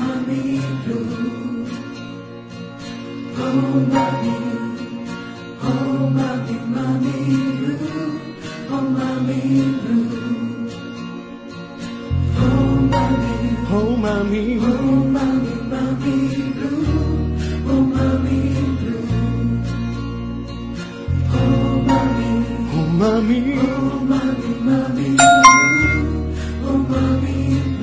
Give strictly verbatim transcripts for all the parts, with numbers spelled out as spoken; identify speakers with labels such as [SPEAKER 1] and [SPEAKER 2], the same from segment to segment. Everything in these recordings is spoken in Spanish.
[SPEAKER 1] mami blue. Oh, mami, oh, mami, mami blue. Oh, mami blue. Oh, mami,
[SPEAKER 2] oh, mami,
[SPEAKER 1] oh, mami, mami blue. Oh, mami blue. Oh, mami,
[SPEAKER 2] oh, mami,
[SPEAKER 1] oh, mami, mami blue. Oh, mami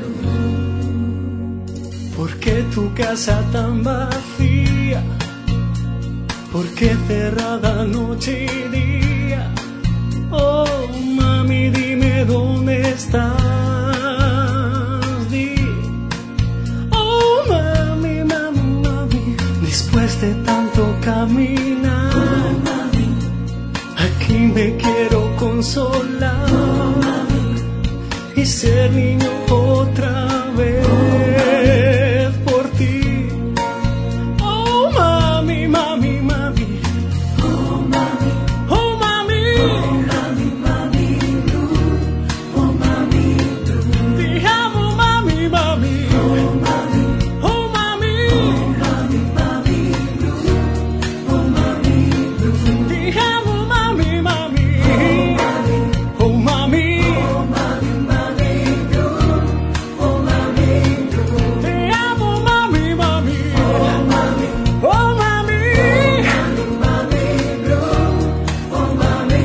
[SPEAKER 1] blue.
[SPEAKER 2] ¿por qué tu casa tan vacía? ¿Por qué cerrada noche y día? Oh, mami, dime dónde estás. Di. Oh, mami, mami, mami, después de tanto caminar,
[SPEAKER 1] Oh, mami,
[SPEAKER 2] aquí me quiero consolar,
[SPEAKER 1] oh, mami,
[SPEAKER 2] y ser niño otra vez por ti. Oh, mami, mami, mami,
[SPEAKER 1] oh, mami,
[SPEAKER 2] oh, mami,
[SPEAKER 1] oh, mami, mami blue. Oh, mami blue.
[SPEAKER 2] te amo, mami, mami,
[SPEAKER 1] Oh, mami,
[SPEAKER 2] oh, mami,
[SPEAKER 1] oh, mami, mami blue. Oh, mami blue.
[SPEAKER 2] te amo, mami, mami,
[SPEAKER 1] Oh, mami,
[SPEAKER 2] oh, mami,
[SPEAKER 1] oh, mami, mami blue. Oh, mami blue.
[SPEAKER 2] te amo, mami, mami,
[SPEAKER 1] Oh, mami,
[SPEAKER 2] oh, mami,
[SPEAKER 1] mami, mami blue. Oh, mami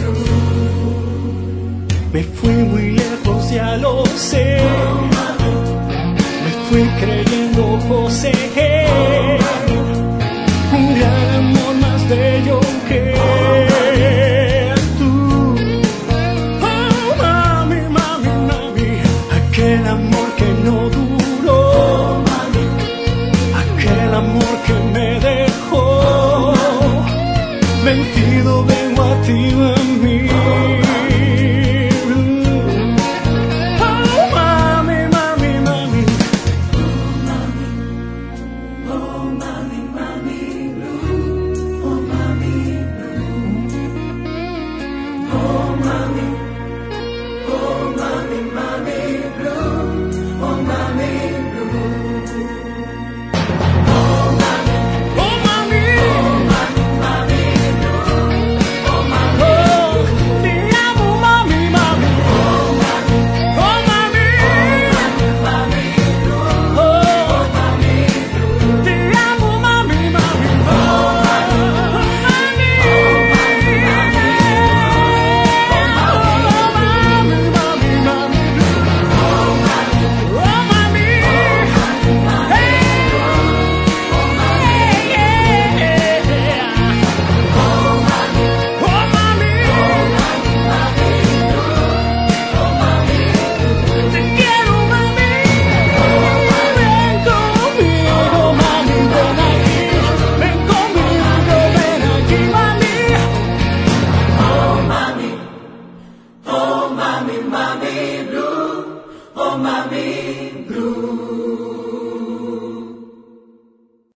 [SPEAKER 1] blue.
[SPEAKER 2] me fui muy lejos, ya lo sé,
[SPEAKER 1] Oh, mami,
[SPEAKER 2] me fui creyendo poseer